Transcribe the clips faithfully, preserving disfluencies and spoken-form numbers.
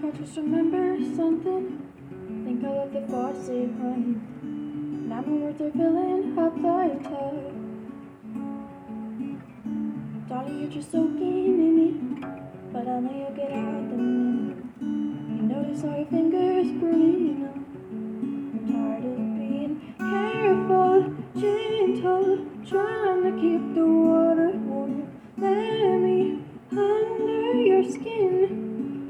I just remember something. Think I left the faucet running. Now my words are filling up the tub. Darling, you're just soaking in it, but I know you'll get out the minute you notice all your fingers burning up. I'm tired of being careful, gentle, trying to keep the water warm. Let me under your skin.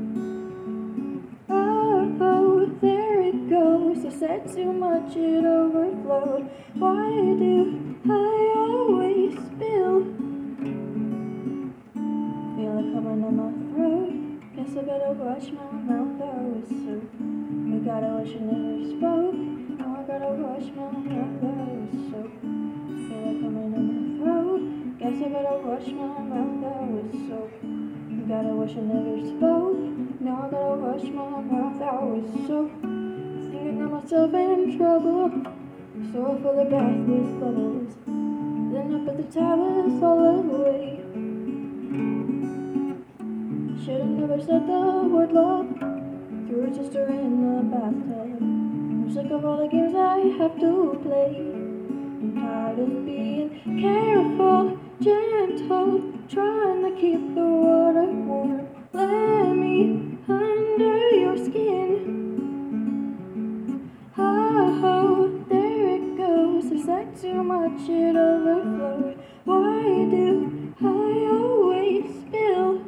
I said too much, it overflowed. Why do I always spill? Feel it coming in my throat. Guess I better wash my mouth out with soap. You gotta wash, you never spoke. Now I gotta wash my mouth out with soap. Feel it coming in my throat. Guess I better wash my mouth out with soap. You gotta wash, you never spoke. Now I gotta wash my mouth out with soap. I got myself in trouble, so I fill the bath with bubbles. Then I put the towels all away. Should've never said the word love. Threw her sister in the bathtub. I'm sick of all the games I have to play. I'm tired of being careful, gentle, trying to keep the water warm. Let me under your skin. Oh, there it goes. I said too much, it overflowed. Why do I always spill?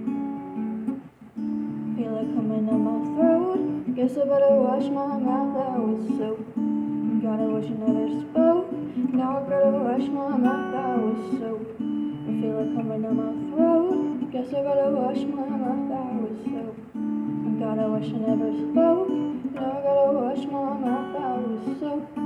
Feel it coming down my throat. Guess I better wash my mouth out with soap. Gotta wash, I never spoke. Now I gotta wash my mouth out with soap. I feel it coming down my throat. Guess I gotta wash my mouth out with soap. Gotta wash, I never spoke. Now I gotta wash my mouth out with soap.